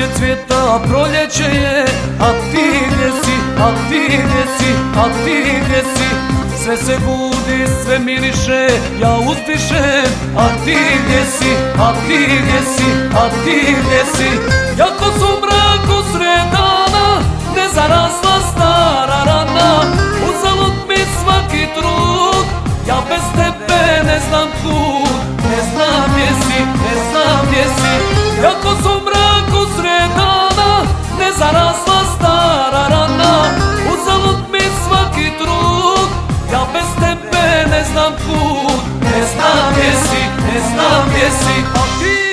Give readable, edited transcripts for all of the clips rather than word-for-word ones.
Cvijeće cvjeta, proljeće je, a ti gdje si, a ti gdje si, a ti gdje si? Sve se budi, sve miriše, ja uzdišem, a ti gdje si, a ti gdje si, a ti gdje si? Jako su u mraku sred dana, nezarasla stara rana, uzalud mi svaki trud, ja bez tebe ne znam kud, ne znam gdje si, ne znam gdje si? Jako su u mraku sred dana, nezarasla stara rana, uzalud mi svaki trud, ja bez tebe ne znam kud, ne znam gdje si, ne znam gdje si? A ti?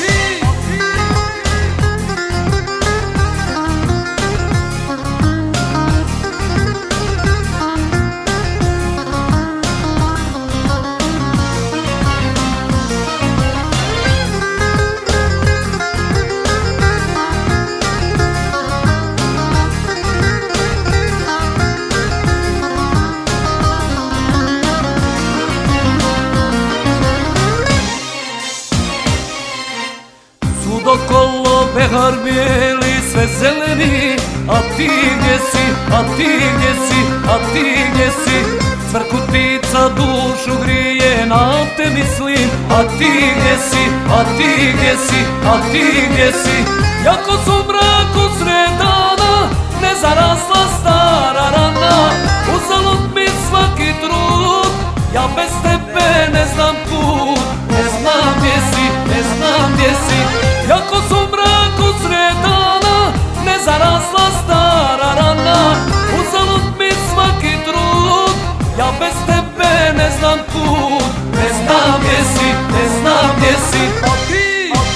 Okolo behar bijeli, sve zeleni, a ti gdje si, a ti gdje si, a ti gdje si? Cvrkutica dušu grije, na te mislim, a ti gdje si, a ti gdje si, a ti gdje si? Jako su u mraku sred dana, nezarasla stara rana, uzalud mi svaki trud, ja bez tebe ne znam kud, ne znam gdje si, ne znam gdje si? Jako su u mraku sred dana, nezarasla stara rana, uzalud mi svaki trud, ja bez tebe ne znam kud, ne znam gdje si, ne znam gdje si? A ti?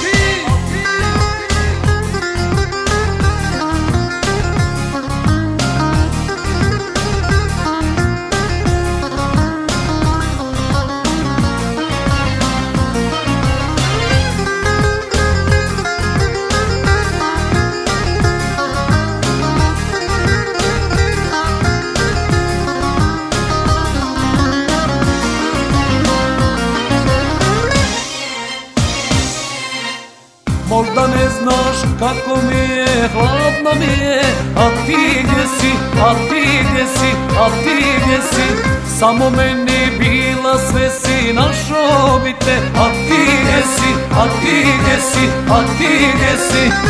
Možda ne znaš kako mi je, hladno mi je, a ti gdje si, a ti gdje si, a ti gdje si? Samo meni bila sve si, našao bi te, a ti gdje si, a ti gdje si, a ti gdje si?